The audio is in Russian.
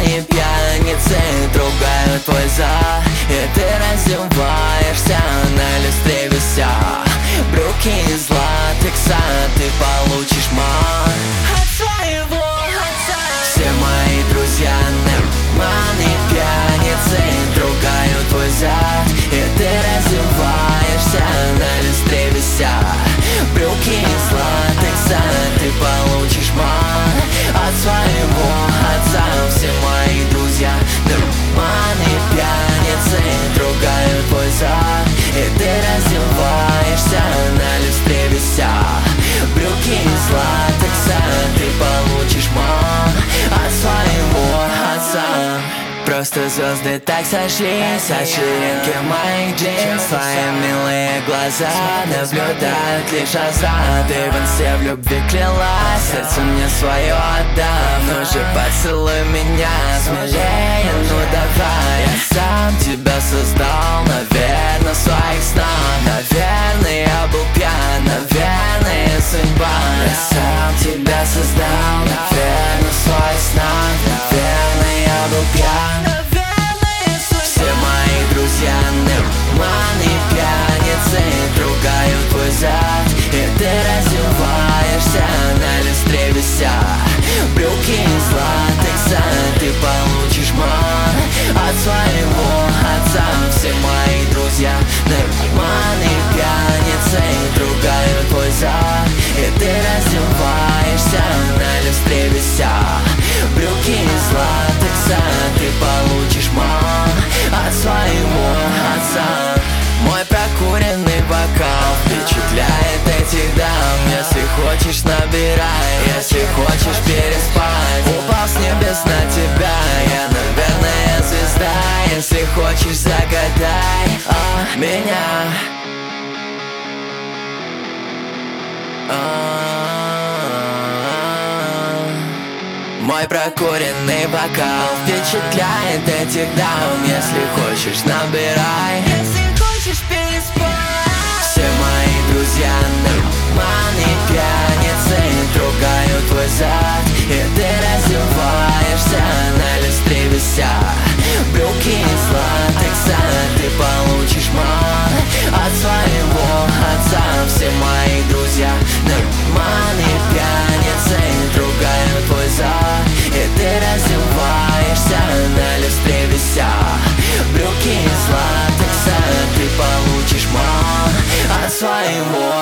наркомане пьяницы трогают твой зад, и ты раздеваешься на люстре вися. Брюки из латекса ты получишь мат от своего отца. Все мои друзья наркоманы пьяницы трогают твой зад, и ты раздеваешься на люстре вися. Брюки из латекса ты получишь мат от своего отца. Все мои друзья наркоманы пьяницы трогают твой зад, и ты раздеваешься на люстре вися. Брюки из латекса ты получишь мат от своего отца. Просто звезды так сошлись от ширинки моих джинс. Твои милые глаза наблюдают лишь азарт. Ты в инсте в любви клялась, сердце мне свое отдав. Ну же поцелуй меня смелее, ну давай. Я сам тебя создал, наверное, в своих снах. Наверное, я был пьян, наверное, судьба. Я сам тебя создал, наверное, в своих снах. Наверное, я был пьян. Все мои друзья наркоманы пьяницы трогают твой зад, и ты раздеваешься на люстре вися. Брюки из латекса ты получишь мат от своего отца. Все мои друзья наркоманы пьяницы трогают твой зад, и ты раздеваешься на люстре вися. Брюки из латекса ты получишь мат от своего отца. Мой прокуренный бокал впечатляет этих дам. Если хочешь, набирай, если хочешь, переспать. Упал с небес на тебя, я, наверное, звезда. Если хочешь, загадай меня. Мой прокуренный бокал впечатляет этих дам. Если хочешь, набирай, если хочешь, переспать. Все мои друзья наркоманы пьяницы трогают твой зад, и ты раздеваешься на люстре вися. Брюки из латекса ты получишь мат от своего отца. Все мои друзья наркоманы пьяницы трогают твой зад, и ты раздеваешься на люстре вися. Брюки из латекса ты получишь мат от своего